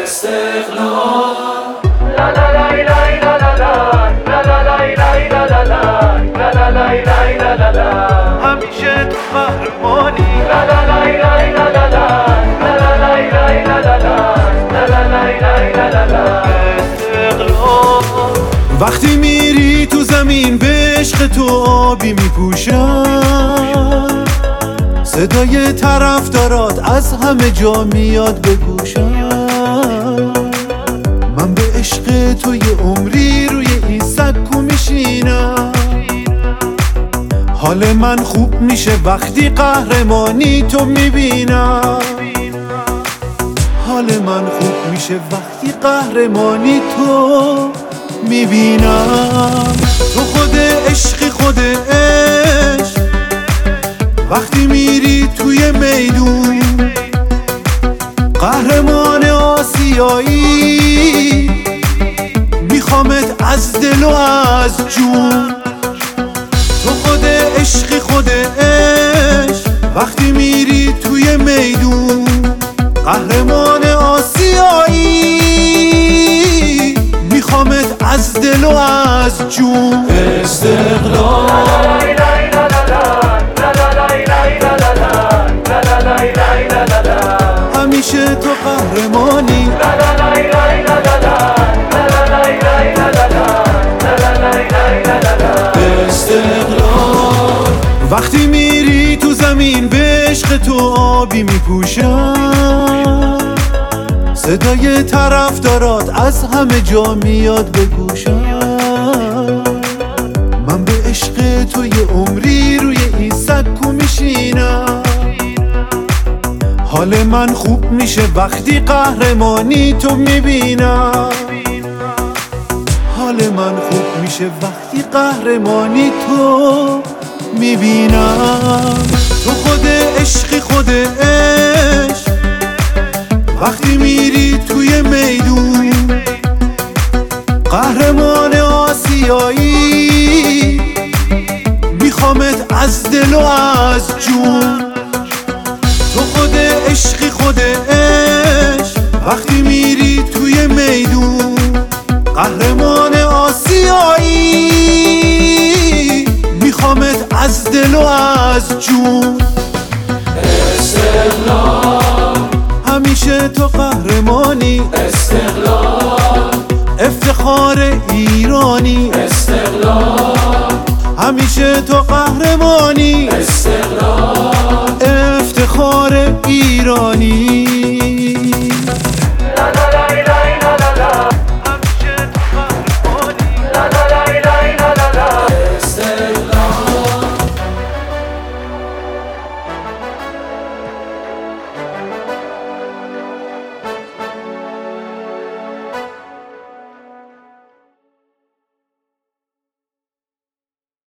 استقلال لا لا لا لا لا لا لا لا لا لا لا لا لا لا لا لا لا همیشه تو قهرمانی لا لا لا لا لا لا لا لا لا لا لا لا لا استقلال وقتی میری تو زمین به عشق تو آبی میپوشن، صدای طرفدارات از همه جا میاد به گوشم. من به عشق تو یه عمری روی این سکو میشینم. حال من خوب میشه وقتی قهرمانی تو میبینم. حال من خوب میشه وقتی قهرمانی تو میبینم. تو خود عشقی خود عشق، وقتی میری توی میدون قهرمان آسیایی، میخوامت از دل و از جون. تو خود عشقی خود عشق، وقتی میری توی میدون قهرمان آسیایی، میخوامت از دل و از جون. استقلال همیشه تو قهرمانی استقلال وقتی میری تو زمین به عشق تو آبی میپوشن، صدای طرفدارات از همه جا میاد به گوشم. من به عشق تو یه عمری روی این سکو میشینم. حال من خوب میشه وقتی قهرمانی تو میبینم. حال من خوب میشه وقتی قهرمانی تو میبینم. تو خود عشقی خود عشق، وقتی میری توی میدون قهرمان آسیایی، میخوامت از دل و از جون. تو خود عشقی خود عشق، وقتی میری توی میدون قهرمان آسیایی، میخوامت از دل و از جون. استقلال همیشه تو قهرمان